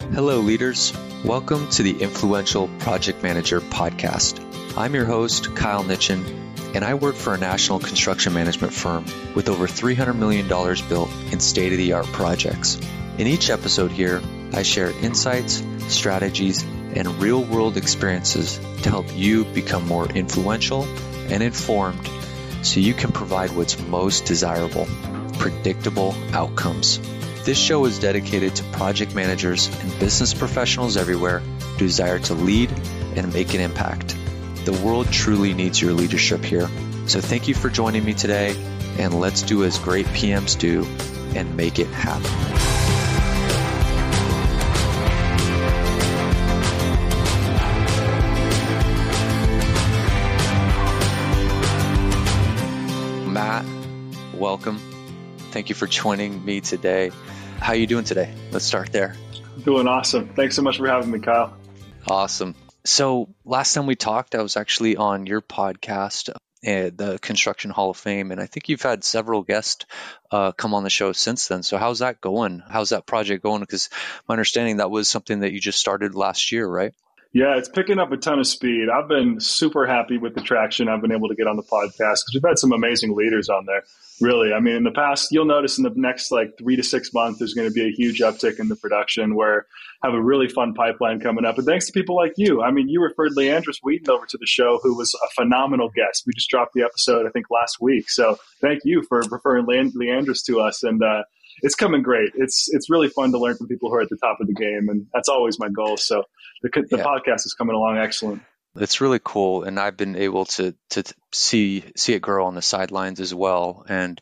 Hello, leaders. Welcome to the Influential Project Manager podcast. I'm your host, Kyle Nitchin, and I work for a national construction management firm with over $300 million built in state-of-the-art projects. In each episode here, I share insights, strategies, and real-world experiences to help you become more influential and informed so you can provide what's most desirable, predictable outcomes. This show is dedicated to project managers and business professionals everywhere who desire to lead and make an impact. The world truly needs your leadership here. So thank you for joining me today, and let's do as great PMs do and make it happen. Matt, welcome. Thank you for joining me today. How are you doing today? Let's start there. Doing awesome. Thanks so much for having me, Kyle. Awesome. So last time we talked, I was actually on your podcast, the Construction Hall of Fame, and I think you've had several guests come on the show since then. So how's that going? How's that project going? Because my understanding that was something that you just started last year, right? Yeah, it's picking up a ton of speed. I've been super happy with the traction I've been able to get on the podcast because we've had some amazing leaders on there. Really, I mean, in the past, you'll notice in the next 3 to 6 months, there's going to be a huge uptick in the production where I have a really fun pipeline coming up. And thanks to people like you. I mean, you referred Leandris Wheaton over to the show, who was a phenomenal guest. We just dropped the episode, I think, last week. So thank you for referring Leandris to us. And it's coming great. It's really fun to learn from people who are at the top of the game. And that's always my goal. So the podcast is coming along excellent. It's really cool, and I've been able to see it grow on the sidelines as well. And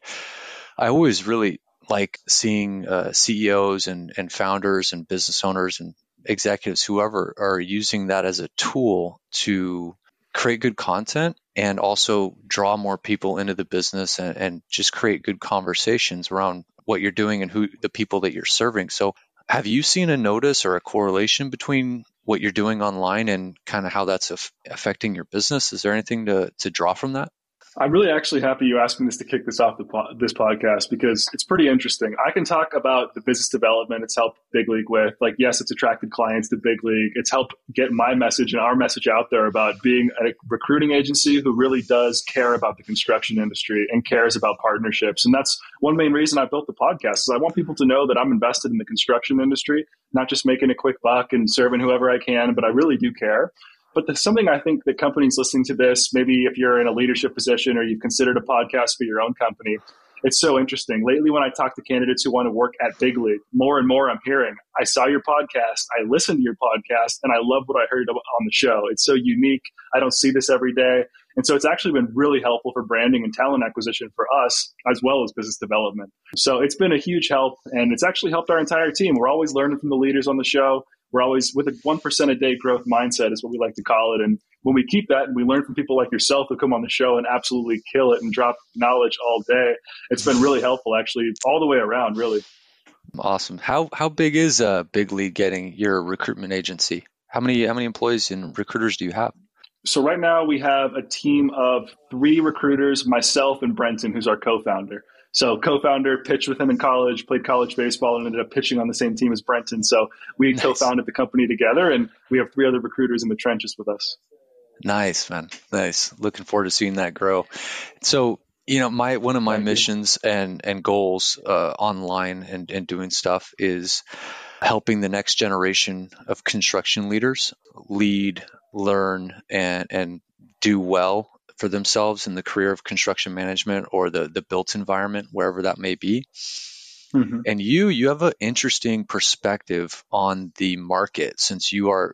I always really like seeing CEOs and founders and business owners and executives, whoever, are using that as a tool to create good content and also draw more people into the business and just create good conversations around what you're doing and who the people that you're serving. So have you seen a notice or a correlation between what you're doing online and kind of how that's affecting your business? Is there anything to draw from that? I'm really actually happy you asked me this to kick this off this podcast because it's pretty interesting. I can talk about the business development it's helped Big League with. Yes, it's attracted clients to Big League. It's helped get my message and our message out there about being a recruiting agency who really does care about the construction industry and cares about partnerships. And that's one main reason I built the podcast is I want people to know that I'm invested in the construction industry, not just making a quick buck and serving whoever I can, but I really do care. But there's something I think that companies listening to this, maybe if you're in a leadership position or you've considered a podcast for your own company, it's so interesting. Lately, when I talk to candidates who want to work at Big League, more and more I'm hearing, I saw your podcast, I listened to your podcast, and I love what I heard on the show. It's so unique. I don't see this every day. And so it's actually been really helpful for branding and talent acquisition for us, as well as business development. So it's been a huge help, and it's actually helped our entire team. We're always learning from the leaders on the show. We're always with a 1% a day growth mindset is what we like to call it. And when we keep that and we learn from people like yourself who come on the show and absolutely kill it and drop knowledge all day, it's been really helpful actually all the way around, really. Awesome. How big is Big League getting your recruitment agency? How many employees and recruiters do you have? So right now we have a team of 3 recruiters, myself and Brenton, who's our co-founder. So co-founder, pitched with him in college, played college baseball, and ended up pitching on the same team as Brenton. So we co-founded the company together, and we have 3 other recruiters in the trenches with us. Nice, man. Nice. Looking forward to seeing that grow. So, one of my missions and goals online and doing stuff is helping the next generation of construction leaders lead, learn, and do well for themselves in the career of construction management or the built environment, wherever that may be. Mm-hmm. And you have an interesting perspective on the market since you are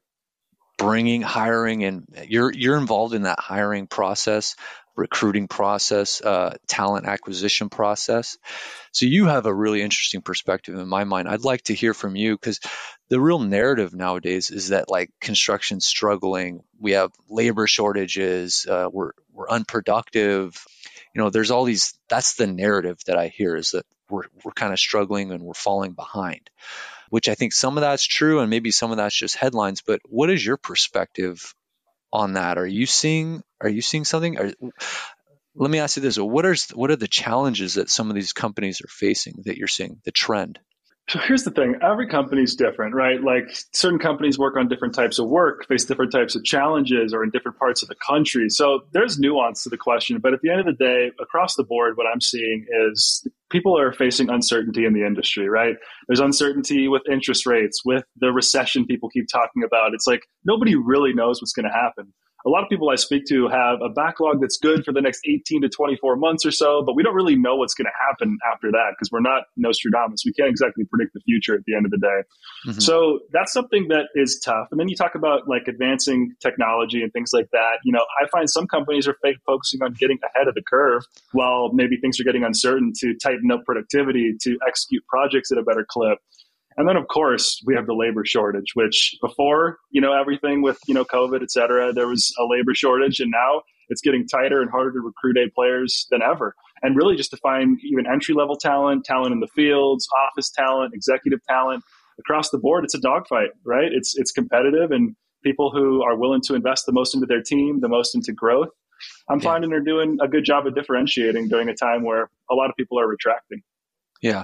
hiring, and you're involved in that hiring process, recruiting process, talent acquisition process. So you have a really interesting perspective in my mind. I'd like to hear from you because the real narrative nowadays is that construction's struggling. We have labor shortages. We're unproductive. There's all these. That's the narrative that I hear is that we're kind of struggling and we're falling behind, which I think some of that's true and maybe some of that's just headlines. But what is your perspective on that? Are you seeing something? Let me ask you this: what are the challenges that some of these companies are facing that you're seeing? The trend. So here's the thing. Every company is different, right? Like certain companies work on different types of work, face different types of challenges, or in different parts of the country. So there's nuance to the question. But at the end of the day, across the board, what I'm seeing is people are facing uncertainty in the industry, right? There's uncertainty with interest rates, with the recession people keep talking about. It's like nobody really knows what's going to happen. A lot of people I speak to have a backlog that's good for the next 18 to 24 months or so, but we don't really know what's going to happen after that because we're not Nostradamus. We can't exactly predict the future at the end of the day. Mm-hmm. So that's something that is tough. And then you talk about like advancing technology and things like that. You know, I find some companies are focusing on getting ahead of the curve while maybe things are getting uncertain to tighten up productivity, to execute projects at a better clip. And then, of course, we have the labor shortage, which before, everything with, COVID, et cetera, there was a labor shortage. And now it's getting tighter and harder to recruit A players than ever. And really just to find even entry-level talent, talent in the fields, office talent, executive talent, across the board, it's a dogfight, right? It's competitive, and people who are willing to invest the most into their team, the most into growth, I'm finding they're doing a good job of differentiating during a time where a lot of people are retracting. Yeah.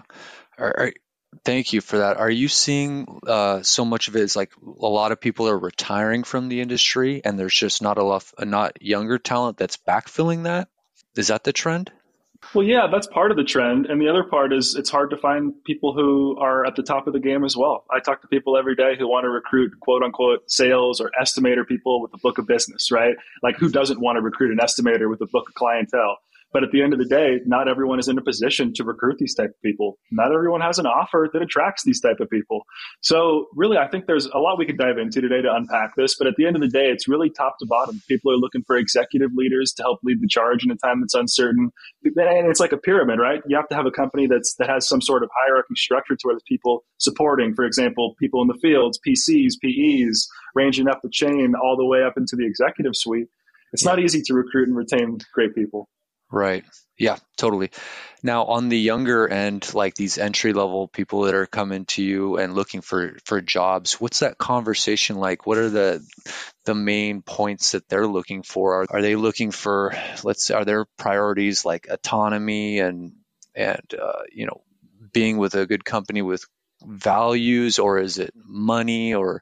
Thank you for that. Are you seeing so much of it is like a lot of people are retiring from the industry and there's just not younger talent that's backfilling that? Is that the trend? Well, yeah, that's part of the trend. And the other part is it's hard to find people who are at the top of the game as well. I talk to people every day who want to recruit quote unquote sales or estimator people with a book of business, right? Like who doesn't want to recruit an estimator with a book of clientele? But at the end of the day, not everyone is in a position to recruit these type of people. Not everyone has an offer that attracts these type of people. So really, I think there's a lot we could dive into today to unpack this. But at the end of the day, it's really top to bottom. People are looking for executive leaders to help lead the charge in a time that's uncertain. And it's like a pyramid, right? You have to have a company that has some sort of hierarchy structure to where there's people supporting, for example, people in the fields, PCs, PEs, ranging up the chain all the way up into the executive suite. It's not easy to recruit and retain great people. Right. Yeah, totally. Now, on the younger end, like these entry level people that are coming to you and looking for jobs, what's that conversation like? What are the main points that they're looking for? Are they looking for, are their priorities like autonomy and being with a good company with values, or is it money, or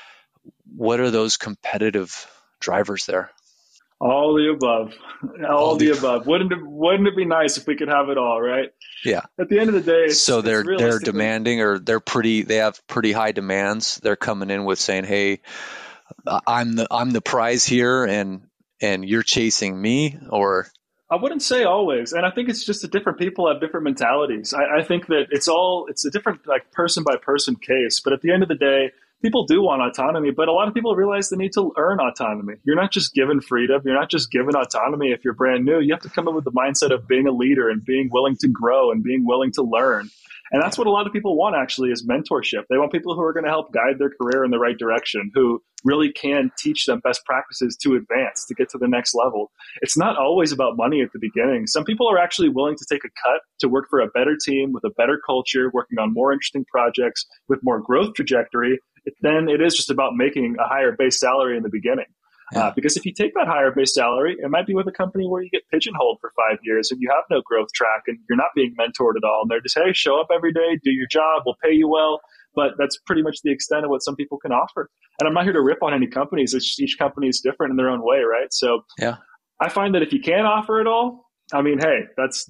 what are those competitive drivers there? All the above. All the above. Wouldn't it be nice if we could have it all, right? Yeah. At the end of the day, so they're demanding, or they have pretty high demands. They're coming in with saying, "Hey, I'm the prize here, and you're chasing me." Or I wouldn't say always, and I think it's just that different people have different mentalities. I think that it's a different like person by person case. But at the end of the day, people do want autonomy, but a lot of people realize they need to earn autonomy. You're not just given freedom. You're not just given autonomy if you're brand new. You have to come in with the mindset of being a leader and being willing to grow and being willing to learn. And that's what a lot of people want, actually, is mentorship. They want people who are going to help guide their career in the right direction, who really can teach them best practices to advance, to get to the next level. It's not always about money at the beginning. Some people are actually willing to take a cut to work for a better team with a better culture, working on more interesting projects with more growth trajectory. Then it is just about making a higher base salary in the beginning. Yeah. Because if you take that higher base salary, it might be with a company where you get pigeonholed for 5 years and you have no growth track and you're not being mentored at all. And they're just, hey, show up every day, do your job, we'll pay you well. But that's pretty much the extent of what some people can offer. And I'm not here to rip on any companies. Each company is different in their own way, right? So yeah, I find that if you can't offer it all, I mean, hey, that's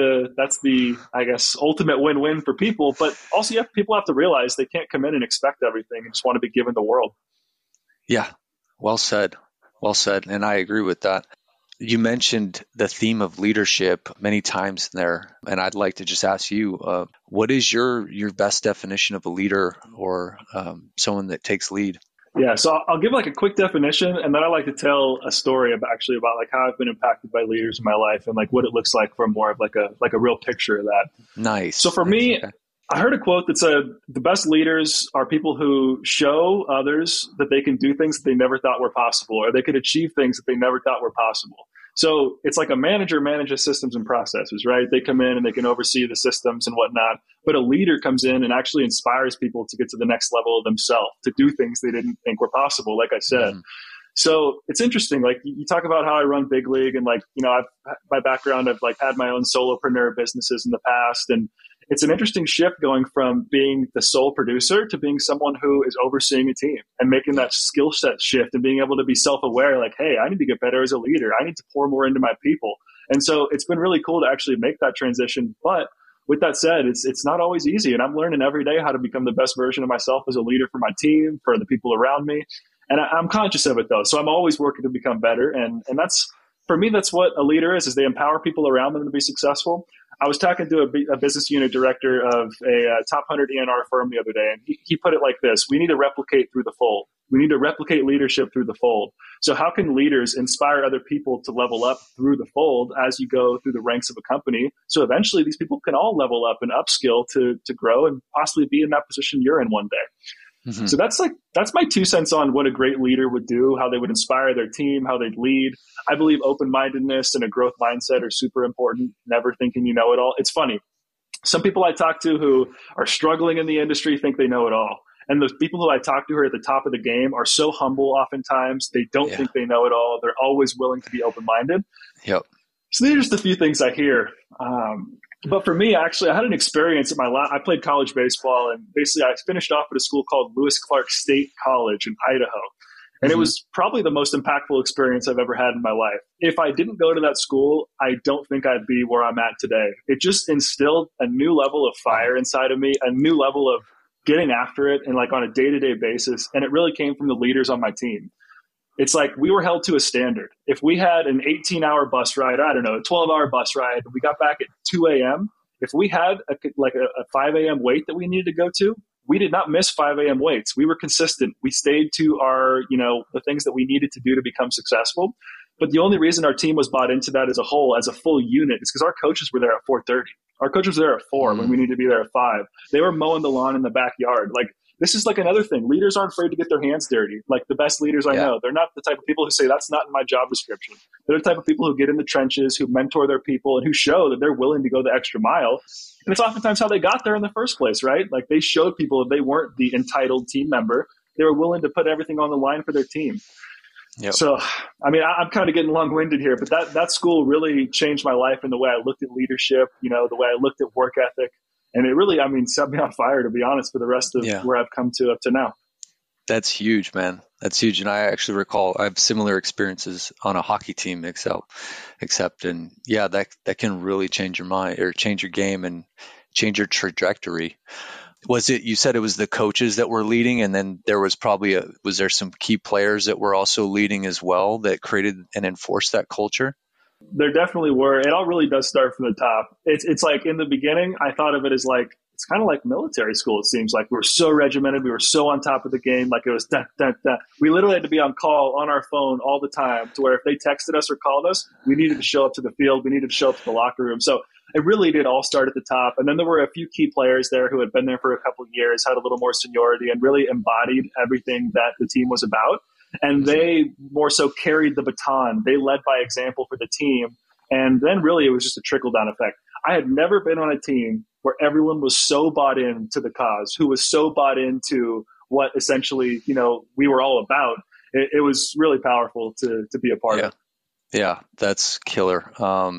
the I guess ultimate win-win for people. But also, people have to realize they can't come in and expect everything and just want to be given the world. Yeah, well said. Well said, and I agree with that. You mentioned the theme of leadership many times there, and I'd like to just ask you, what is your best definition of a leader, or someone that takes lead? Yeah, so I'll give like a quick definition, and then I like to tell a story about like how I've been impacted by leaders in my life and like what it looks like from more of like a real picture of that. Nice. So for me, okay. I heard a quote that said, the best leaders are people who show others that they can do things that they never thought were possible, or they could achieve things that they never thought were possible. So it's like a manager manages systems and processes, right? They come in and they can oversee the systems and whatnot. But a leader comes in and actually inspires people to get to the next level of themselves, to do things they didn't think were possible, like I said. Mm-hmm. So it's interesting. Like you talk about how I run Big League, and like, my background, I've like had my own solopreneur businesses in the past, and it's an interesting shift going from being the sole producer to being someone who is overseeing a team and making that skill set shift and being able to be self-aware, like, hey, I need to get better as a leader. I need to pour more into my people. And so it's been really cool to actually make that transition. But with that said, it's not always easy. And I'm learning every day how to become the best version of myself as a leader for my team, for the people around me. And I'm conscious of it, though. So I'm always working to become better. And that's, for me, that's what a leader is they empower people around them to be successful. I was talking to a business unit director of a top 100 ENR firm the other day, and he put it like this: we need to replicate through the fold. We need to replicate leadership through the fold. So how can leaders inspire other people to level up through the fold as you go through the ranks of a company? So eventually these people can all level up and upskill to grow and possibly be in that position you're in one day. Mm-hmm. So that's my 2 cents on what a great leader would do, how they would inspire their team, how they'd lead. I believe open-mindedness and a growth mindset are super important. Never thinking you know it all. It's funny. Some people I talk to who are struggling in the industry think they know it all. And the people who I talk to who are at the top of the game are so humble oftentimes. They don't think they know it all. They're always willing to be open-minded. Yep. So these are just a few things I hear. But for me, actually, I had an experience at I played college baseball, and basically I finished off at a school called Lewis Clark State College in Idaho. And it was probably the most impactful experience I've ever had in my life. If I didn't go to that school, I don't think I'd be where I'm at today. It just instilled a new level of fire inside of me, a new level of getting after it and like on a day-to-day basis. And it really came from the leaders on my team. It's like we were held to a standard. If we had an 18-hour bus ride, I don't know, a 12-hour bus ride, we got back at 2 a.m., if we had a 5 a.m. wait that we needed to go to, we did not miss 5 a.m. waits. We were consistent. We stayed to our, the things that we needed to do to become successful. But the only reason our team was bought into that as a whole, as a full unit, is because our coaches were there at 4:30. Our coaches were there at 4 when we needed to be there at 5. They were mowing the lawn in the backyard. Like, this is like another thing. Leaders aren't afraid to get their hands dirty. Like the best leaders I know, they're not the type of people who say, that's not in my job description. They're the type of people who get in the trenches, who mentor their people, and who show that they're willing to go the extra mile. And it's oftentimes how they got there in the first place, right? Like they showed people that they weren't the entitled team member. They were willing to put everything on the line for their team. Yep. So, I mean, I'm kind of getting long-winded here, but that school really changed my life in the way I looked at leadership, the way I looked at work ethic. And it really, set me on fire, to be honest, for the rest of where I've come to up to now. That's huge, man. That's huge. And I actually recall I have similar experiences on a hockey team, except that can really change your mind or change your game and change your trajectory. You said it was the coaches that were leading, and then there was was there some key players that were also leading as well that created and enforced that culture? There definitely were. It all really does start from the top. It's like in the beginning, I thought of it as like, it's kind of like military school. It seems like we were so regimented. We were so on top of the game. Like it was da, da, da. We literally had to be on call on our phone all the time to where if they texted us or called us, we needed to show up to the field. We needed to show up to the locker room. So it really did all start at the top. And then there were a few key players there who had been there for a couple of years, had a little more seniority, and really embodied everything that the team was about. And they more so carried the baton. They led by example for the team. And then really it was just a trickle-down effect. I had never been on a team where everyone was so bought into the cause, who was so bought into what essentially, we were all about. It was really powerful to be a part of. Yeah, that's killer.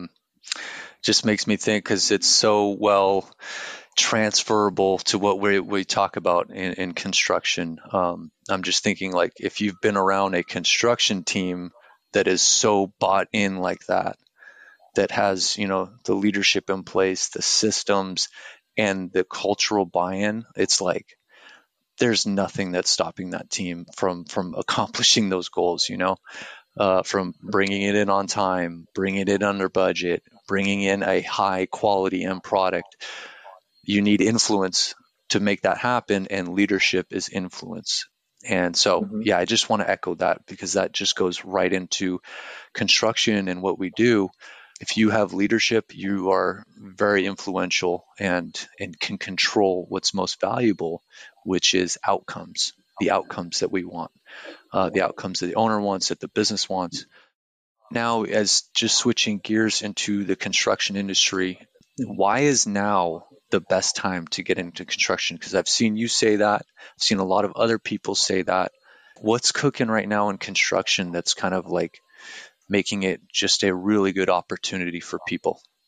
Just makes me think, because it's so well transferable to what we talk about in construction. I'm just thinking, like, if you've been around a construction team that is so bought in like that has, the leadership in place, the systems, and the cultural buy-in, it's like there's nothing that's stopping that team from accomplishing those goals, from bringing it in on time, bringing it in under budget, bringing in a high quality end product. You need influence to make that happen, and leadership is influence. And so, I just want to echo that, because that just goes right into construction and what we do. If you have leadership, you are very influential and can control what's most valuable, which is outcomes, the outcomes that we want, the outcomes that the owner wants, that the business wants. Now, as just switching gears into the construction industry, why is now the best time to get into construction? Because I've seen you say that. I've seen a lot of other people say that. What's cooking right now in construction that's kind of like making it just a really good opportunity for people?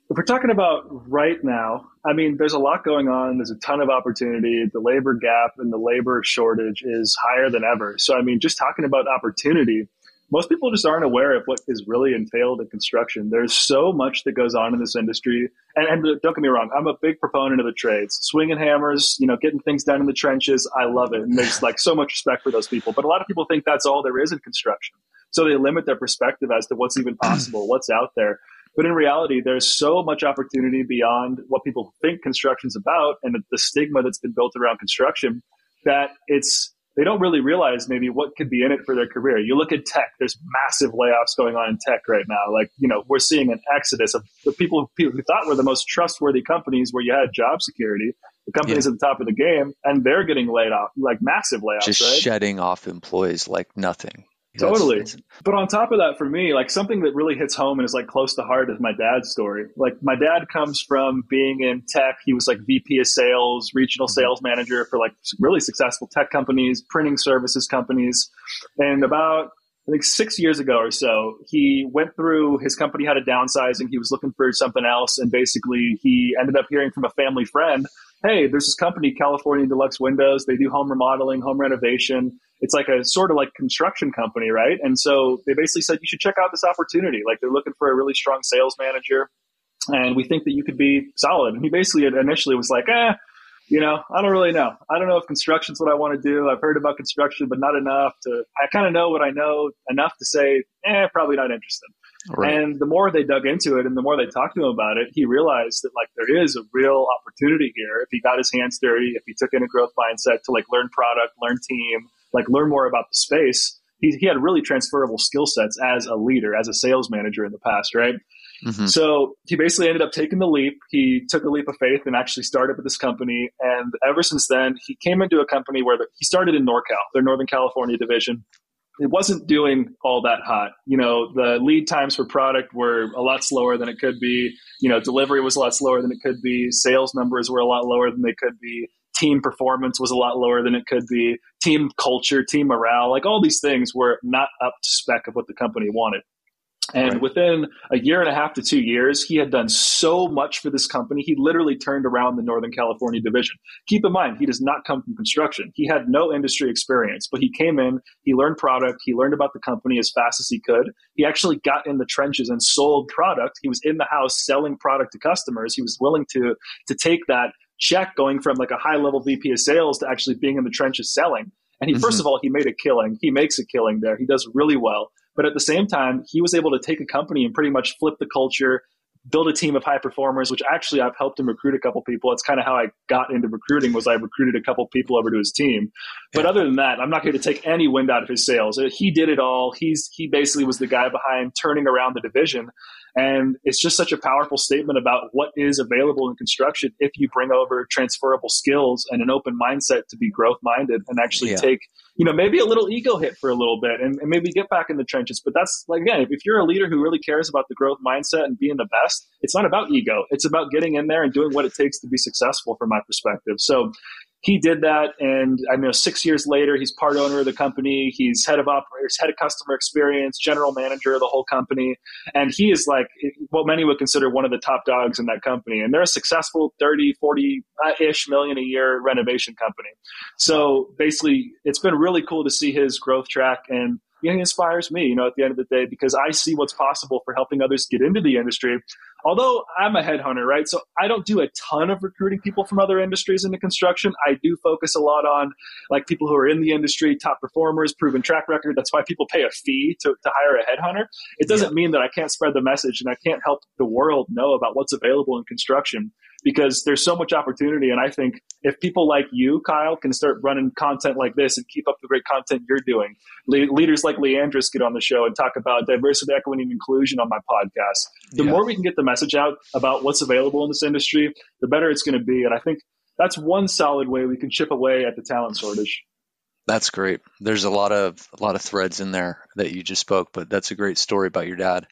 If we're talking about right now, I mean, there's a lot going on. There's a ton of opportunity. The labor gap and the labor shortage is higher than ever. So, I mean, just talking about opportunity, most people just aren't aware of what is really entailed in construction. There's so much that goes on in this industry. And don't get me wrong, I'm a big proponent of the trades. Swinging hammers, getting things done in the trenches, I love it. And there's like so much respect for those people. But a lot of people think that's all there is in construction. So they limit their perspective as to what's even possible, what's out there. But in reality, there's so much opportunity beyond what people think construction's about and the stigma that's been built around construction that they don't really realize maybe what could be in it for their career. You look at tech, there's massive layoffs going on in tech right now. Like, we're seeing an exodus of the people who thought were the most trustworthy companies where you had job security, the companies at the top of the game, and they're getting laid off, like massive layoffs, just right? shedding off employees like nothing. Totally. But on top of that, for me, like something that really hits home and is like close to heart is my dad's story. Like my dad comes from being in tech. He was like VP of sales, regional sales manager for like really successful tech companies, printing services companies. And about, I think 6 years ago or so, he went through, his company had a downsizing. He was looking for something else. And basically he ended up hearing from a family friend, hey, there's this company, California Deluxe Windows. They do home remodeling, home renovation. It's like a sort of like construction company, right? And so they basically said, you should check out this opportunity. Like they're looking for a really strong sales manager. And we think that you could be solid. And he basically initially was like, I don't really know. I don't know if construction's what I want to do. I've heard about construction, but not enough I kind of know what I know enough to say, probably not interested. Right. And the more they dug into it and the more they talked to him about it, he realized that like there is a real opportunity here if he got his hands dirty, if he took in a growth mindset to like learn product, learn team, like learn more about the space. He had really transferable skill sets as a leader, as a sales manager in the past, right? Mm-hmm. So he basically ended up taking the leap. He took a leap of faith and actually started with this company. And ever since then, he came into a company where he started in NorCal, their Northern California division. It wasn't doing all that hot. The lead times for product were a lot slower than it could be. Delivery was a lot slower than it could be. Sales numbers were a lot lower than they could be. Team performance was a lot lower than it could be. Team culture, team morale, like all these things were not up to spec of what the company wanted. And within a year and a half to 2 years, he had done so much for this company. He literally turned around the Northern California division. Keep in mind, he does not come from construction. He had no industry experience, but he came in, he learned product, he learned about the company as fast as he could. He actually got in the trenches and sold product. He was in the house selling product to customers. He was willing to take that check going from like a high level VP of sales to actually being in the trenches selling. And he, first of all, he made a killing. He makes a killing there. He does really well. But at the same time, he was able to take a company and pretty much flip the culture, build a team of high performers, which actually I've helped him recruit a couple people. It's kind of how I got into recruiting was I recruited a couple people over to his team. But other than that, I'm not going to take any wind out of his sails. He did it all. He basically was the guy behind turning around the division. And it's just such a powerful statement about what is available in construction if you bring over transferable skills and an open mindset to be growth minded and actually take, maybe a little ego hit for a little bit and maybe get back in the trenches. But that's like, again, if you're a leader who really cares about the growth mindset and being the best, it's not about ego. It's about getting in there and doing what it takes to be successful from my perspective. So he did that, and 6 years later, he's part owner of the company. He's head of operators, head of customer experience, general manager of the whole company, and he is like what many would consider one of the top dogs in that company. And they're a successful 30, 40-ish million a year renovation company. So basically, it's been really cool to see his growth track, and he inspires me, at the end of the day, because I see what's possible for helping others get into the industry. Although I'm a headhunter, right? So I don't do a ton of recruiting people from other industries into construction. I do focus a lot on like people who are in the industry, top performers, proven track record. That's why people pay a fee to hire a headhunter. It doesn't mean that I can't spread the message and I can't help the world know about what's available in construction, because there's so much opportunity. And I think if people like you, Kyle, can start running content like this and keep up the great content you're doing, leaders like Leandris get on the show and talk about diversity, equity, and inclusion on my podcast. The more we can get the message out about what's available in this industry, the better it's going to be. And I think that's one solid way we can chip away at the talent shortage. That's great. There's a lot of threads in there that you just spoke, but that's a great story about your dad.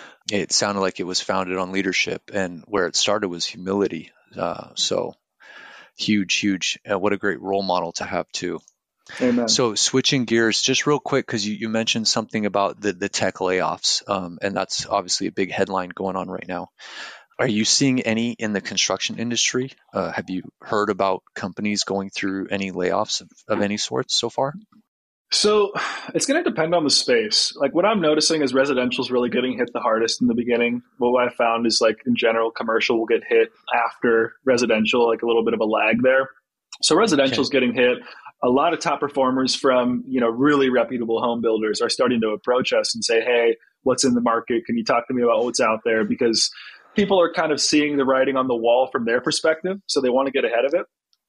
It sounded like it was founded on leadership, and where it started was humility. So huge. What a great role model to have too. Amen. So switching gears just real quick, because you mentioned something about the tech layoffs, and that's obviously a big headline going on right now. Are you seeing any in the construction industry? Have you heard about companies going through any layoffs of any sorts so far? So it's going to depend on the space. Like what I'm noticing is residential is really getting hit the hardest in the beginning. What I found is like in general, commercial will get hit after residential, like a little bit of a lag there. So residential is getting hit. A lot of top performers from, really reputable home builders are starting to approach us and say, hey, what's in the market? Can you talk to me about what's out there? Because people are kind of seeing the writing on the wall from their perspective. So they want to get ahead of it.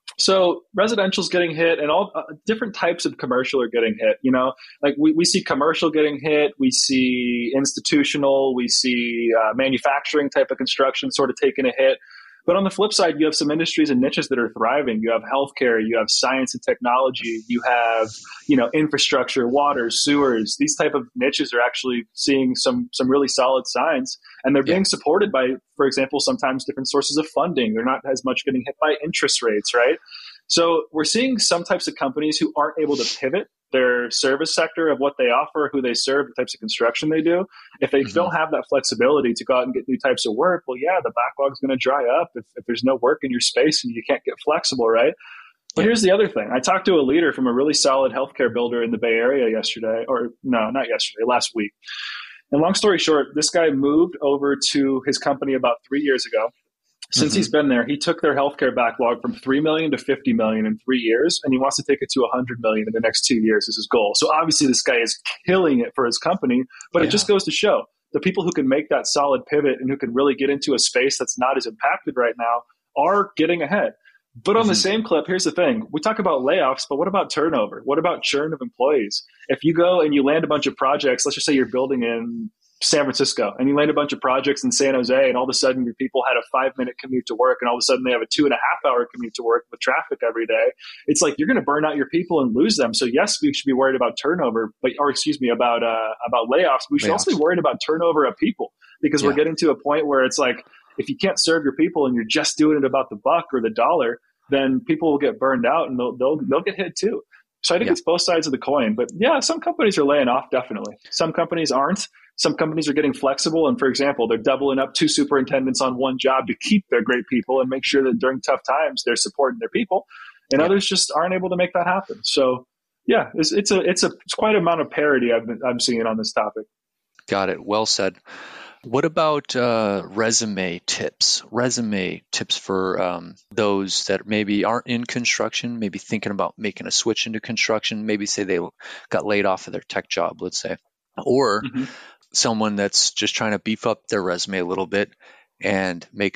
So residential is getting hit, and all different types of commercial are getting hit. Like we see commercial getting hit, we see institutional, we see manufacturing type of construction sort of taking a hit. But on the flip side, you have some industries and niches that are thriving. You have healthcare, you have science and technology, you have, infrastructure, water, sewers. These type of niches are actually seeing some really solid signs, and they're being supported by, for example, sometimes different sources of funding. They're not as much getting hit by interest rates, right? So we're seeing some types of companies who aren't able to pivot their service sector of what they offer, who they serve, the types of construction they do. If they don't have that flexibility to go out and get new types of work, well, yeah, the backlog's going to dry up if there's no work in your space and you can't get flexible, right? But here's the other thing. I talked to a leader from a really solid healthcare builder in the Bay Area yesterday, or no, not yesterday, last week. And long story short, this guy moved over to his company about 3 years ago. Since he's been there, he took their healthcare backlog from 3 million to 50 million in 3 years, and he wants to take it to 100 million in the next 2 years is his goal. So obviously this guy is killing it for his company, but it just goes to show the people who can make that solid pivot and who can really get into a space that's not as impacted right now are getting ahead. But on the same clip, here's the thing. We talk about layoffs, but what about turnover? What about churn of employees? If you go and you land a bunch of projects, let's just say you're building in San Francisco and you land a bunch of projects in San Jose, and all of a sudden your people had a 5-minute commute to work, and all of a sudden they have a 2.5-hour commute to work with traffic every day. It's like you're going to burn out your people and lose them. So yes, we should be worried about turnover, about layoffs. We should also be worried about turnover of people, because we're getting to a point where it's like, if you can't serve your people and you're just doing it about the buck or the dollar, then people will get burned out and they'll get hit too. So I think it's both sides of the coin. But yeah, some companies are laying off, definitely. Some companies aren't. Some companies are getting flexible. And for example, they're doubling up 2 superintendents on one job to keep their great people and make sure that during tough times they're supporting their people. And others just aren't able to make that happen. So yeah, it's quite an amount of parity I'm seeing on this topic. Got it. Well said. What about resume tips? Resume tips for those that maybe aren't in construction, maybe thinking about making a switch into construction, maybe say they got laid off of their tech job, let's say, or someone that's just trying to beef up their resume a little bit and make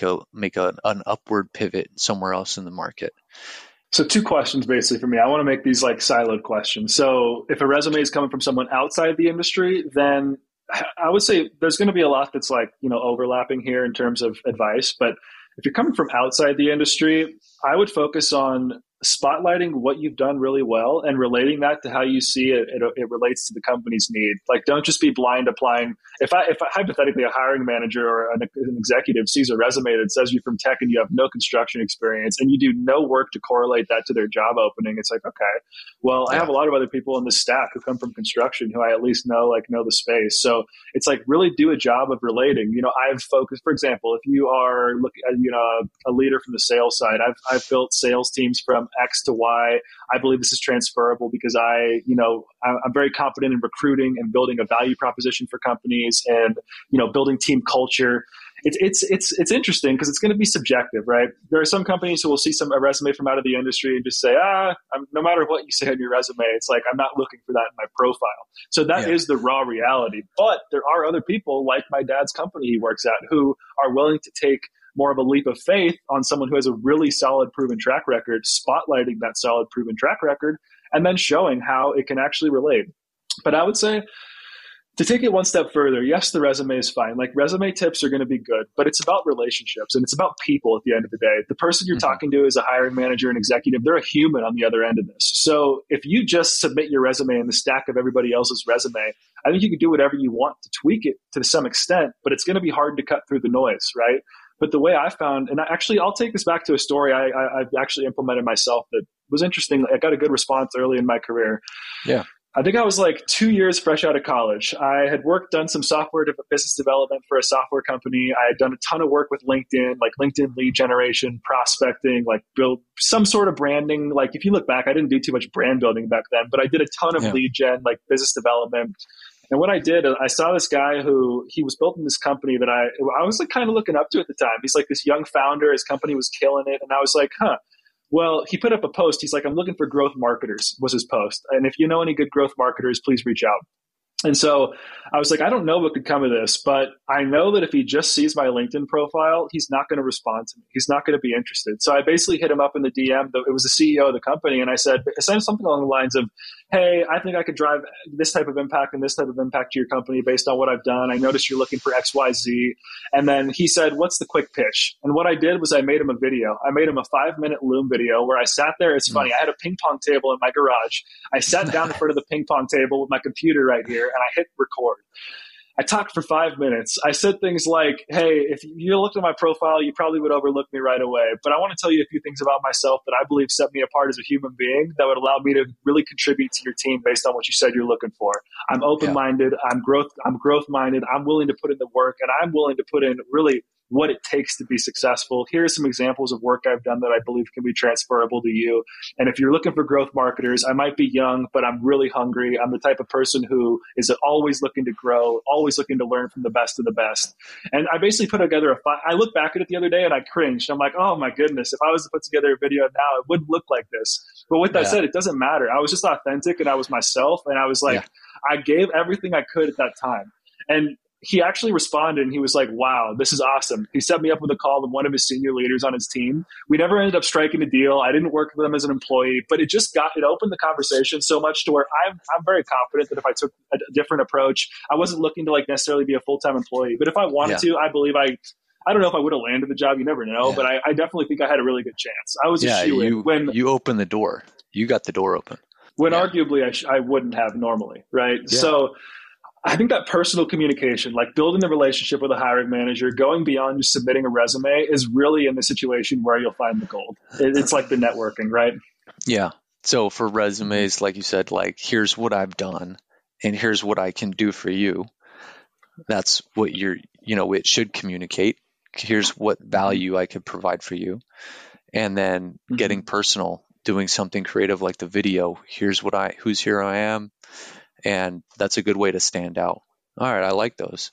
an upward pivot somewhere else in the market. So 2 questions basically for me. I want to make these like siloed questions. So if a resume is coming from someone outside the industry, then I would say there's going to be a lot that's like, overlapping here in terms of advice. But if you're coming from outside the industry, I would focus on spotlighting what you've done really well and relating that to how you see it relates to the company's need. Like, don't just be blind applying. If hypothetically a hiring manager or an executive sees a resume that says you're from tech and you have no construction experience and you do no work to correlate that to their job opening, it's like, okay, well, I have a lot of other people in this stack who come from construction who I at least know the space. So it's like really do a job of relating. I've focused, for example, if you are looking at, a leader from the sales side, I've built sales teams from X to Y. I believe this is transferable because I'm very confident in recruiting and building a value proposition for companies and, building team culture. It's interesting because it's going to be subjective, right? There are some companies who will see a resume from out of the industry and just say, no matter what you say on your resume, it's like, I'm not looking for that in my profile. So that is the raw reality. But there are other people like my dad's company he works at who are willing to take more of a leap of faith on someone who has a really solid proven track record, spotlighting that solid proven track record, and then showing how it can actually relate. But I would say to take it one step further, yes, the resume is fine. Like resume tips are going to be good, but it's about relationships and it's about people at the end of the day. The person you're talking to is a hiring manager and executive. They're a human on the other end of this. So if you just submit your resume in the stack of everybody else's resume, I think you can do whatever you want to tweak it to some extent, but it's going to be hard to cut through the noise, right? But the way I found, and I'll take this back to a story I've actually implemented myself that was interesting. I got a good response early in my career. Yeah. I think I was like 2 years fresh out of college. I had done some business development for a software company. I had done a ton of work with LinkedIn, like LinkedIn lead generation, prospecting, like build some sort of branding. Like if you look back, I didn't do too much brand building back then, but I did a ton of lead gen, like business development. And what I did, I saw this guy who he was building this company that I was like kind of looking up to at the time. He's like this young founder. His company was killing it. And I was like, huh. Well, he put up a post. He's like, I'm looking for growth marketers was his post. And if you know any good growth marketers, please reach out. And so I was like, I don't know what could come of this, but I know that if he just sees my LinkedIn profile, he's not going to respond to me. He's not going to be interested. So I basically hit him up in the DM. It was the CEO of the company. And I said something along the lines of, hey, I think I could drive this type of impact and this type of impact to your company based on what I've done. I noticed you're looking for X, Y, Z. And then he said, what's the quick pitch? And what I did was I made him a video. I made him a 5-minute Loom video where I sat there. It's funny. I had a ping pong table in my garage. I sat down in front of the ping pong table with my computer right here, and I hit record. I talked for 5 minutes. I said things like, hey, if you looked at my profile, you probably would overlook me right away. But I want to tell you a few things about myself that I believe set me apart as a human being that would allow me to really contribute to your team based on what you said you're looking for. I'm open-minded. I'm growth-minded. I'm willing to put in the work, and I'm willing to put in really what it takes to be successful. Here are some examples of work I've done that I believe can be transferable to you. And if you're looking for growth marketers, I might be young, but I'm really hungry. I'm the type of person who is always looking to grow, always looking to learn from the best of the best. And I basically put together I look back at it the other day and I cringed. I'm like, oh my goodness, if I was to put together a video now, it wouldn't look like this. But with that said, it doesn't matter. I was just authentic and I was myself. And I was like, I gave everything I could at that time. And he actually responded and he was like, wow, this is awesome. He set me up with a call with one of his senior leaders on his team. We never ended up striking a deal. I didn't work with him as an employee, but it opened the conversation so much to where I'm very confident that if I took a different approach, I wasn't looking to like necessarily be a full-time employee, but if I wanted to, I believe I don't know if I would have landed the job. You never know, but I definitely think I had a really good chance. I was a shoo-in when you opened the door. You got the door open. When arguably I wouldn't have normally, right? Yeah. So I think that personal communication, like building the relationship with a hiring manager, going beyond just submitting a resume is really in the situation where you'll find the gold. It's like the networking, right? Yeah. So for resumes, like you said, like here's what I've done and here's what I can do for you. That's what it should communicate. Here's what value I could provide for you. And then getting personal, doing something creative like the video. Here's who's here I am. And that's a good way to stand out. All right, I like those.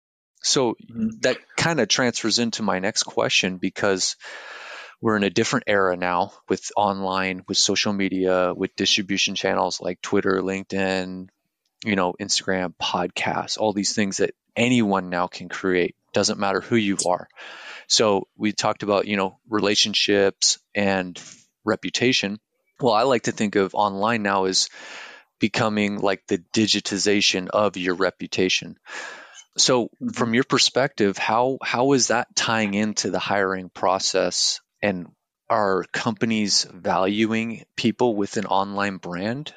So that kind of transfers into my next question because we're in a different era now with online, with social media, with distribution channels like Twitter, LinkedIn, Instagram, podcasts, all these things that anyone now can create. Doesn't matter who you are. So we talked about, relationships and reputation. Well, I like to think of online now as becoming like the digitization of your reputation. So from your perspective, how is that tying into the hiring process, and are companies valuing people with an online brand?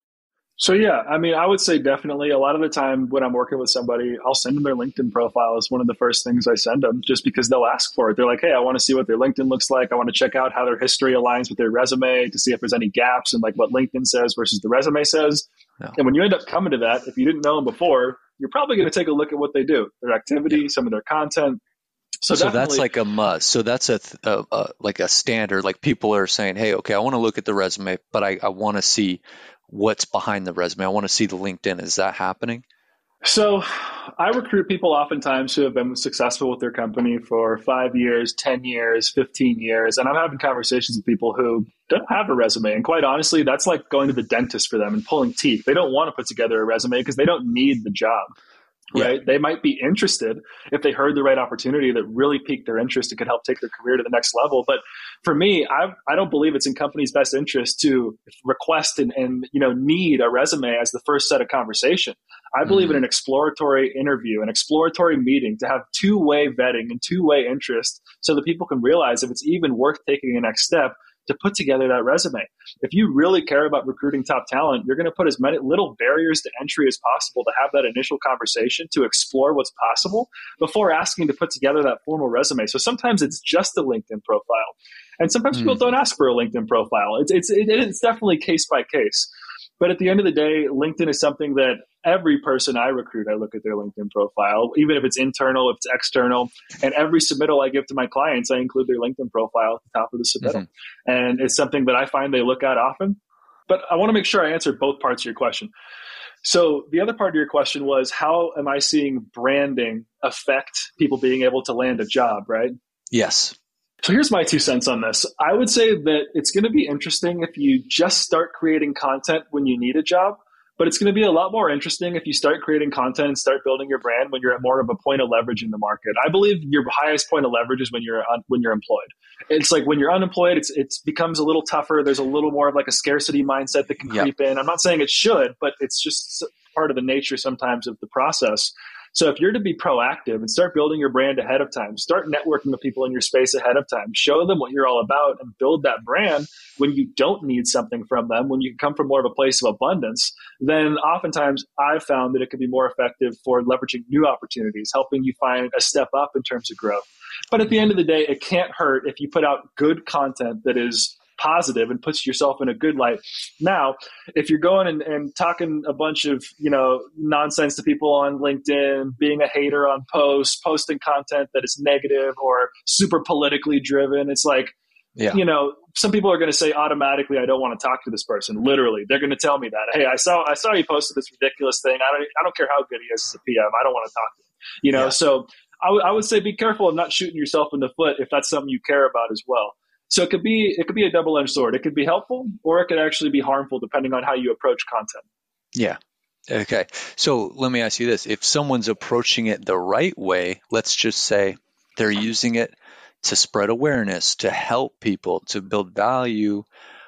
So yeah, I mean, I would say definitely. A lot of the time when I'm working with somebody, I'll send them their LinkedIn profile as one of the first things I send them, just because they'll ask for it. They're like, hey, I want to see what their LinkedIn looks like. I want to check out how their history aligns with their resume to see if there's any gaps in like what LinkedIn says versus the resume says. Yeah. And when you end up coming to that, if you didn't know them before, you're probably going to take a look at what they do, their activity, some of their content. So that's like a must. So that's like a standard. Like people are saying, hey, okay, I want to look at the resume, but I want to see what's behind the resume. I want to see the LinkedIn. Is that happening? So I recruit people oftentimes who have been successful with their company for 5 years, 10 years, 15 years. And I'm having conversations with people who don't have a resume. And quite honestly, that's like going to the dentist for them and pulling teeth. They don't want to put together a resume because they don't need the job. Right. Yeah. They might be interested if they heard the right opportunity that really piqued their interest and could help take their career to the next level. But for me, I don't believe it's in companies' best interest to request and need a resume as the first set of conversation. I believe in an exploratory interview, an exploratory meeting to have two-way vetting and two-way interest so that people can realize if it's even worth taking a next step to put together that resume. If you really care about recruiting top talent, you're going to put as many little barriers to entry as possible to have that initial conversation to explore what's possible before asking to put together that formal resume. So sometimes it's just a LinkedIn profile. And sometimes people don't ask for a LinkedIn profile. It's definitely case by case. But at the end of the day, LinkedIn is something that every person I recruit, I look at their LinkedIn profile, even if it's internal, if it's external. And every submittal I give to my clients, I include their LinkedIn profile at the top of the submittal. Mm-hmm. And it's something that I find they look at often. But I want to make sure I answered both parts of your question. So the other part of your question was, how am I seeing branding affect people being able to land a job, right? Yes. So here's my 2 cents on this. I would say that it's going to be interesting if you just start creating content when you need a job, but it's going to be a lot more interesting if you start creating content and start building your brand when you're at more of a point of leverage in the market. I believe your highest point of leverage is when you're employed. It's like when you're unemployed, it becomes a little tougher. There's a little more of like a scarcity mindset that can creep in. I'm not saying it should, but it's just part of the nature sometimes of the process. So if you're to be proactive and start building your brand ahead of time, start networking with people in your space ahead of time, show them what you're all about and build that brand when you don't need something from them, when you come from more of a place of abundance, then oftentimes I've found that it can be more effective for leveraging new opportunities, helping you find a step up in terms of growth. But at the end of the day, it can't hurt if you put out good content that is positive and puts yourself in a good light. Now, if you're going and talking a bunch of, nonsense to people on LinkedIn, being a hater on posts, posting content that is negative or super politically driven, it's like, some people are going to say automatically, I don't want to talk to this person. Literally, they're going to tell me that, hey, I saw you posted this ridiculous thing. I don't care how good he is as a PM. I don't want to talk to him. So I would say be careful of not shooting yourself in the foot if that's something you care about as well. So it could be a double-edged sword. It could be helpful or it could actually be harmful depending on how you approach content. Yeah. Okay. So let me ask you this. If someone's approaching it the right way, let's just say they're using it to spread awareness, to help people, to build value,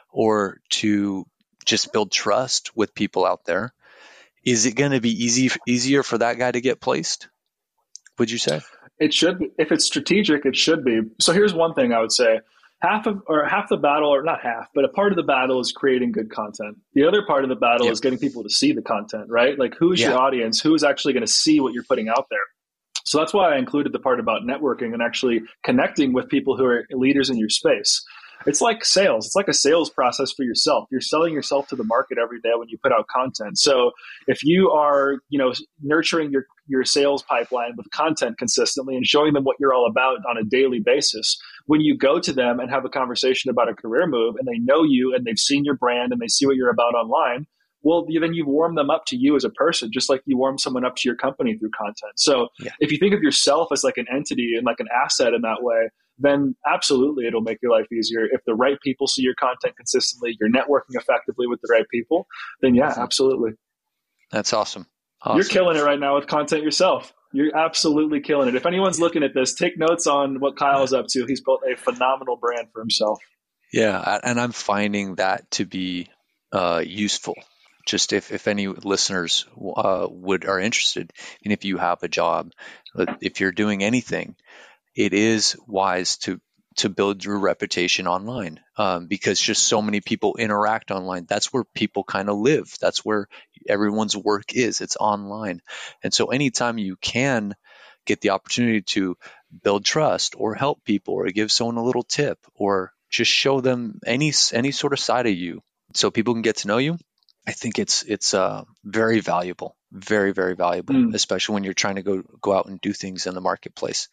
or to just build trust with people out there, is it going to be easier for that guy to get placed, would you say? It should be. If it's strategic, it should be. So here's one thing I would say. Half the battle, or not half, but a part of the battle is creating good content. The other part of the battle is getting people to see the content, right? Like who's your audience? Who is actually going to see what you're putting out there? So that's why I included the part about networking and actually connecting with people who are leaders in your space. It's like sales. It's like a sales process for yourself. You're selling yourself to the market every day when you put out content. So if you are, nurturing your sales pipeline with content consistently and showing them what you're all about on a daily basis, when you go to them and have a conversation about a career move and they know you and they've seen your brand and they see what you're about online, well, then you warm them up to you as a person, just like you warm someone up to your company through content. So if you think of yourself as like an entity and like an asset in that way, then absolutely it'll make your life easier. If the right people see your content consistently, you're networking effectively with the right people, then absolutely. That's awesome. You're killing it right now with content yourself. You're absolutely killing it. If anyone's looking at this, take notes on what Kyle's up to. He's built a phenomenal brand for himself. Yeah, and I'm finding that to be useful. Just if any listeners are interested, and if you have a job, if you're doing anything, it is wise to build your reputation online, because just so many people interact online. That's where people kind of live. That's where everyone's work is. It's online. And so anytime you can get the opportunity to build trust or help people or give someone a little tip or just show them any sort of side of you so people can get to know you, I think it's very valuable, very, very valuable, especially when you're trying to go out and do things in the marketplace,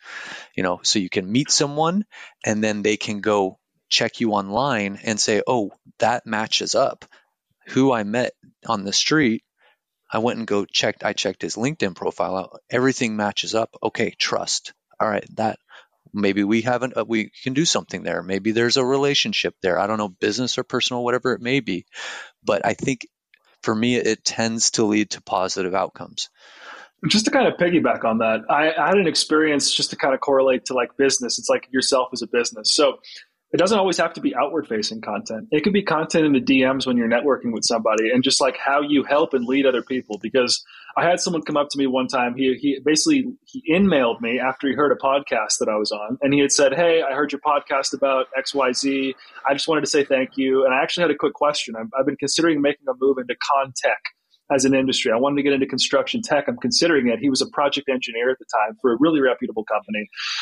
so you can meet someone and then they can go check you online and say, oh, that matches up. Who I met on the street, I went and I checked his LinkedIn profile out. Everything matches up. Okay, trust. All right, that maybe we can do something there. Maybe there's a relationship there. I don't know, business or personal, whatever it may be. But I think for me, it tends to lead to positive outcomes. Just to kind of piggyback on that, I had an experience just to kind of correlate to like business. It's like yourself as a business. So it doesn't always have to be outward facing content. It could be content in the DMs when you're networking with somebody and just like how you help and lead other people. Because I had someone come up to me one time. He in-mailed me after he heard a podcast that I was on. And he had said, hey, I heard your podcast about XYZ. I just wanted to say thank you. And I actually had a quick question. I've been considering making a move into con tech as an industry. I wanted to get into construction tech. I'm considering it. He was a project engineer at the time for a really reputable company.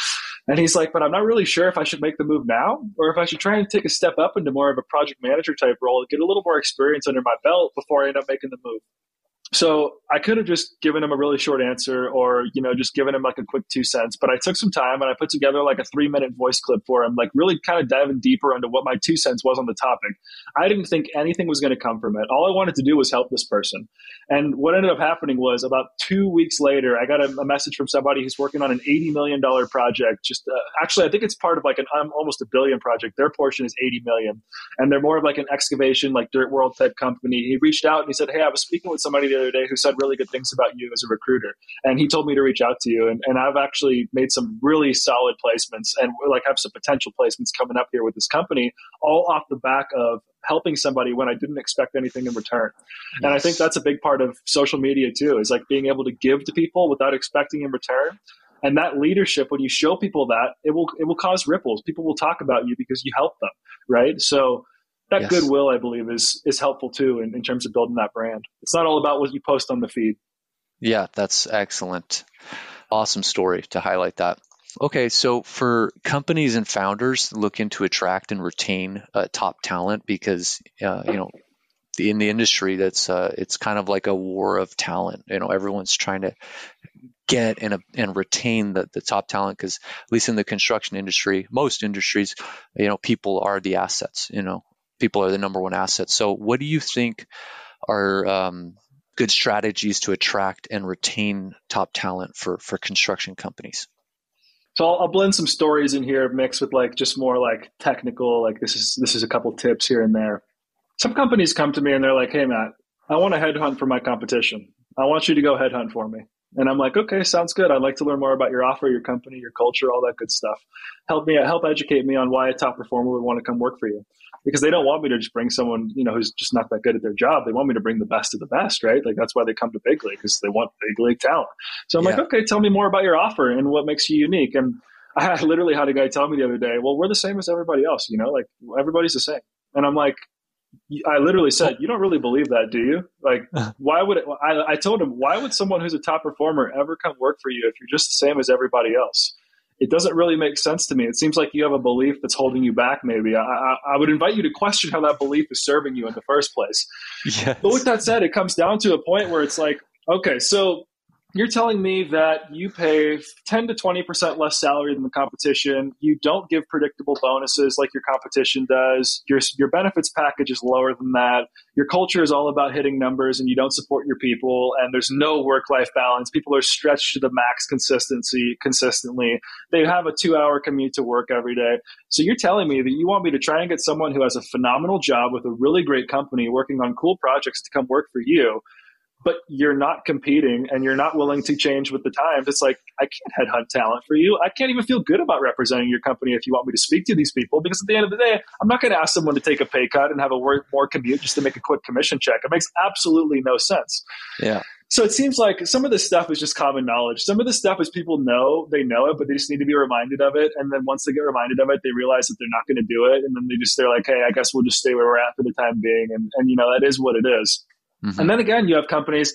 And he's like, but I'm not really sure if I should make the move now or if I should try and take a step up into more of a project manager type role, get a little more experience under my belt before I end up making the move. So I could have just given him a really short answer or, just given him like a quick 2 cents, but I took some time and I put together like a 3-minute voice clip for him, like really kind of diving deeper into what my 2 cents was on the topic. I didn't think anything was going to come from it. All I wanted to do was help this person. And what ended up happening was about 2 weeks later, I got a message from somebody who's working on an $80 million project. Actually, I think it's part of like an almost $1 billion project. Their portion is $80 million. And they're more of like an excavation, like dirt world type company. He reached out and he said, hey, I was speaking with somebody the other day who said really good things about you as a recruiter. And he told me to reach out to you. And I've actually made some really solid placements and like have some potential placements coming up here with this company, all off the back of helping somebody when I didn't expect anything in return. Yes. And I think that's a big part of social media too, is like being able to give to people without expecting in return. And that leadership, when you show people that, it will cause ripples. People will talk about you because you help them, right? So that yes. goodwill, I believe, is helpful too in terms of building that brand. It's not all about what you post on the feed. Yeah, that's excellent. Awesome story to highlight that. Okay, so for companies and founders looking to attract and retain top talent, because in the industry, that's it's kind of like a war of talent. Everyone's trying to get and retain the top talent, because at least in the construction industry, most industries, people are the assets. People are the number one asset. So, what do you think are good strategies to attract and retain top talent for construction companies? So I'll blend some stories in here mixed with like just more like technical, like this is a couple tips here and there. Some companies come to me and they're like, hey, Matt, I want to headhunt for my competition. I want you to go headhunt for me. And I'm like, okay, sounds good. I'd like to learn more about your offer, your company, your culture, all that good stuff. Help educate me on why a top performer would want to come work for you. Because they don't want me to just bring someone, who's just not that good at their job. They want me to bring the best of the best, right? Like that's why they come to Big League, because they want Big League talent. So I'm like, okay, tell me more about your offer and what makes you unique. And I literally had a guy tell me the other day, well, we're the same as everybody else, like everybody's the same. And I'm like, I literally said, you don't really believe that, do you? Like, why would I told him, why would someone who's a top performer ever come work for you if you're just the same as everybody else? It doesn't really make sense to me. It seems like you have a belief that's holding you back, maybe. I would invite you to question how that belief is serving you in the first place. Yes. But with that said, it comes down to a point where it's like, okay, so you're telling me that you pay 10 to 20% less salary than the competition. You don't give predictable bonuses like your competition does. Your benefits package is lower than that. Your culture is all about hitting numbers and you don't support your people. And there's no work-life balance. People are stretched to the max consistently. They have a 2-hour commute to work every day. So you're telling me that you want me to try and get someone who has a phenomenal job with a really great company working on cool projects to come work for you, but you're not competing and you're not willing to change with the times. It's like, I can't headhunt talent for you. I can't even feel good about representing your company if you want me to speak to these people, because at the end of the day, I'm not going to ask someone to take a pay cut and have a more commute just to make a quick commission check. It makes absolutely no sense. Yeah. So it seems like some of this stuff is just common knowledge. Some of this stuff is people know, they know it, but they just need to be reminded of it. And then once they get reminded of it, they realize that they're not going to do it. And then they're like, hey, I guess we'll just stay where we're at for the time being. And that is what it is. Mm-hmm. And then again, you have companies,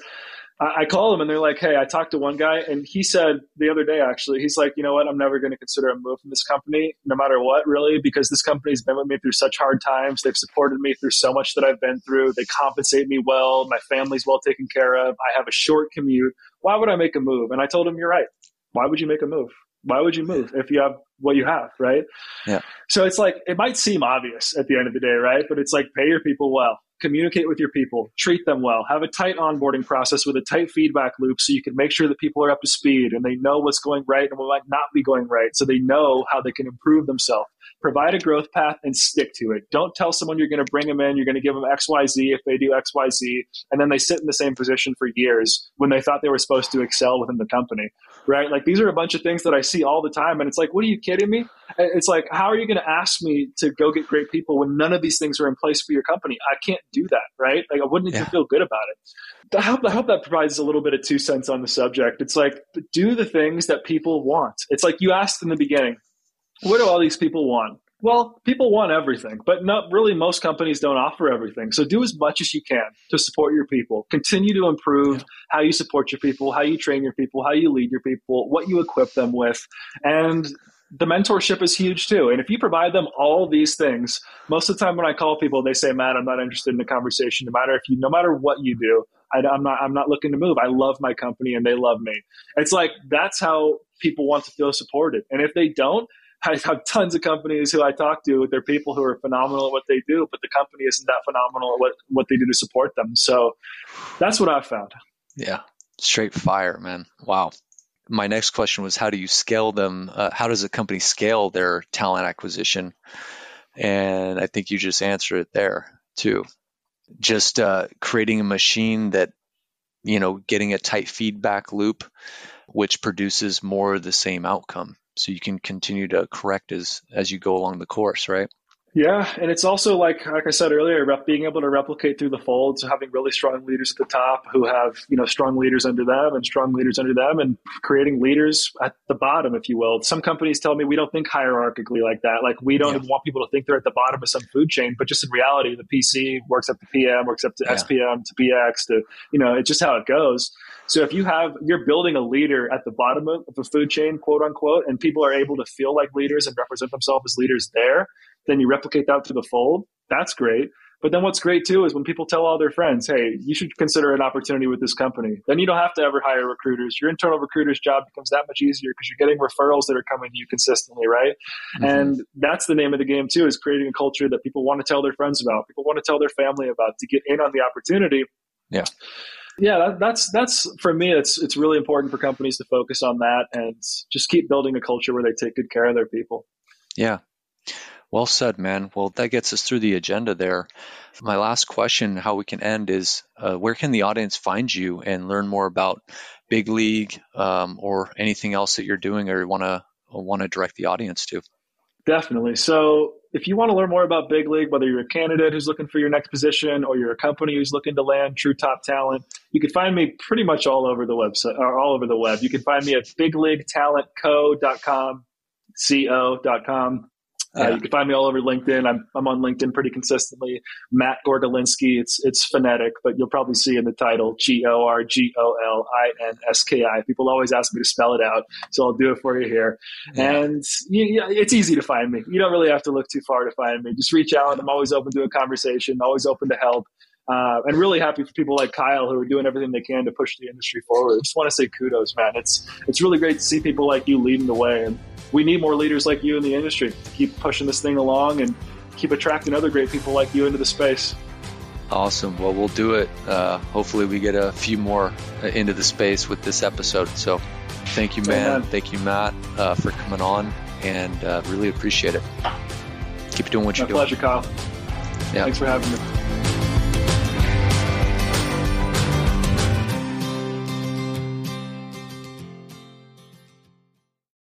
I call them and they're like, hey, I talked to one guy and he said the other day, actually, he's like, you know what? I'm never going to consider a move from this company, no matter what, really, because this company's been with me through such hard times. They've supported me through so much that I've been through. They compensate me well. My family's well taken care of. I have a short commute. Why would I make a move? And I told him, you're right. Why would you make a move? Why would you move if you have what you have, right? Yeah. So it's like, it might seem obvious at the end of the day, right? But it's like, pay your people well. Communicate with your people, treat them well, have a tight onboarding process with a tight feedback loop so you can make sure that people are up to speed and they know what's going right and what might not be going right, so they know how they can improve themselves. Provide a growth path and stick to it. Don't tell someone you're going to bring them in, you're going to give them XYZ if they do XYZ, and then they sit in the same position for years when they thought they were supposed to excel within the company, right? Like, these are a bunch of things that I see all the time, and it's like, what are you kidding me? It's like, how are you going to ask me to go get great people when none of these things are in place for your company? I can't do that, right? Like, I wouldn't even feel good about it. I hope that provides a little bit of 2 cents on the subject. It's like, do the things that people want. It's like you asked in the beginning, what do all these people want? Well, people want everything, but not really. Most companies don't offer everything. So do as much as you can to support your people. Continue to improve how you support your people, how you train your people, how you lead your people, what you equip them with. And the mentorship is huge too. And if you provide them all these things, most of the time when I call people, they say, Matt, I'm not interested in the conversation. No matter what you do, I'm not looking to move. I love my company and they love me. It's like, that's how people want to feel supported. And if they don't, I have tons of companies who I talk to with their people who are phenomenal at what they do, but the company isn't that phenomenal at what they do to support them. So that's what I've found. Yeah. Straight fire, man. Wow. My next question was, how do you scale them? How does a company scale their talent acquisition? And I think you just answered it there too. Just creating a machine that, getting a tight feedback loop, which produces more of the same outcome. So you can continue to correct as you go along the course, right? Yeah, and it's also like I said earlier, being able to replicate through the folds, having really strong leaders at the top who have strong leaders under them and strong leaders under them, and creating leaders at the bottom, if you will. Some companies tell me we don't think hierarchically like that. Like we don't even want people to think they're at the bottom of some food chain, but just in reality, the PC works up to PM, works up to SPM, to PX, to it's just how it goes. So if you're building a leader at the bottom of the food chain, quote unquote, and people are able to feel like leaders and represent themselves as leaders there, then you replicate that to the fold. That's great. But then what's great too is when people tell all their friends, hey, you should consider an opportunity with this company. Then you don't have to ever hire recruiters. Your internal recruiter's job becomes that much easier because you're getting referrals that are coming to you consistently, right? Mm-hmm. And that's the name of the game too, is creating a culture that people want to tell their friends about, people want to tell their family about, to get in on the opportunity. Yeah. Yeah, that's for me, it's really important for companies to focus on that and just keep building a culture where they take good care of their people. Yeah. Well said, man. Well, that gets us through the agenda there. My last question, how we can end, is where can the audience find you and learn more about Big League or anything else that you're doing or want to direct the audience to? Definitely. So if you want to learn more about Big League, whether you're a candidate who's looking for your next position or you're a company who's looking to land true top talent, you can find me pretty much all over the website or all over the web. You can find me at bigleaguetalentco.com, co.com. You can find me all over LinkedIn. I'm on LinkedIn pretty consistently. Matt Gorgolinski. It's phonetic, but you'll probably see in the title Gorgolinski. People always ask me to spell it out, so I'll do it for you here. Yeah. And it's easy to find me. You don't really have to look too far to find me. Just reach out. I'm always open to a conversation. Always open to help. And really happy for people like Kyle who are doing everything they can to push the industry forward. I just want to say kudos, man. It's really great to see people like you leading the way, and we need more leaders like you in the industry. Keep pushing this thing along and keep attracting other great people like you into the space. Awesome. Well, we'll do it. Hopefully we get a few more into the space with this episode. So thank you, man. Amen. Thank you, Matt, for coming on, and really appreciate it. Keep doing what you're doing. My pleasure, Kyle. Yeah. Thanks for having me.